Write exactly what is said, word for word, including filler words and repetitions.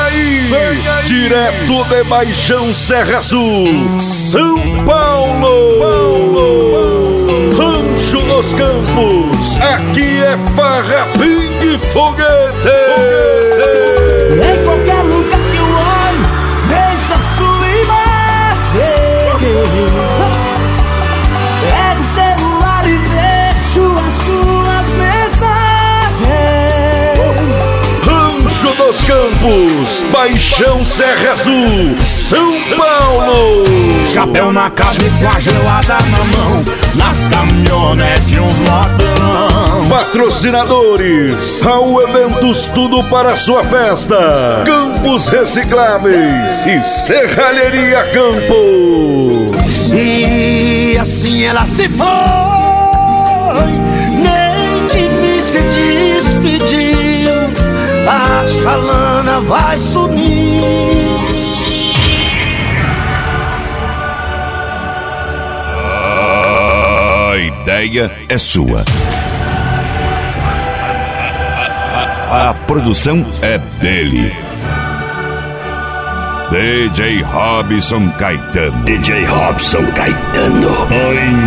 aí, vem aí, direto de Baixão Serra Azul, São Paulo, Paulo, Rancho dos Campos, aqui é farra, pingue, foguete. Em qualquer lugar que eu olho, vejo a sua imagem. Pego o celular e vejo as suas mensagens. Rancho dos Campos, Baixão Serra Azul, São Paulo. Chapéu na cabeça, uma gelada na mão, nas caminhonetes uns latão. Patrocinadores, Raul Eventos, tudo para a sua festa. Campos Recicláveis e Serralheria Campos. E assim ela se foi, nem de mim se despediu. A chalana vai sumir. A ideia é sua. A produção é dele. D J Robson Caetano. D J Robson Caetano. A